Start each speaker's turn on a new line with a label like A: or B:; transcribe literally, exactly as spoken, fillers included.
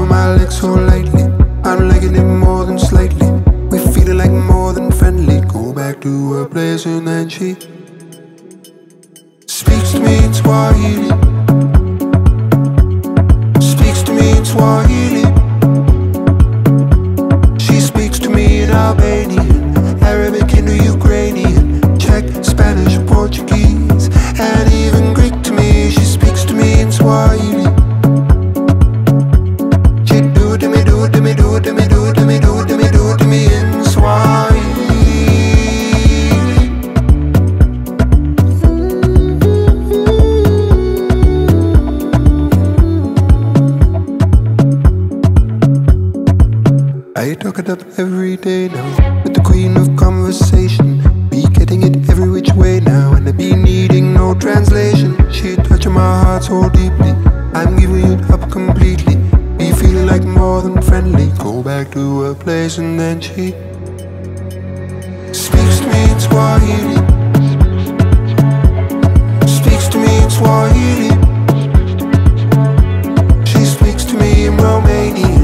A: my legs so lightly. I'm liking it more than slightly. We feeling like more than friendly. Go back to her place and then she speaks to me in Swahili. Speaks to me in Swahili. She speaks to me in Albanian, Arabic, Hindu, Ukrainian, Czech, Spanish, Portuguese, and even Greek to me. She speaks to me in Swahili. She do it to me, do it to me, do it to me, do it to me, do it to me, do it to me in Swahili. I talk it up every day now with the queen of conversation. Be getting it every which way now, and I be needing no translation. She touching my heart so deeply, I'm giving it up completely. Be feeling like more than friendly. Go back to her place and then she speaks to me in Swahili. Speaks to me in Swahili. She speaks to me in Romanian,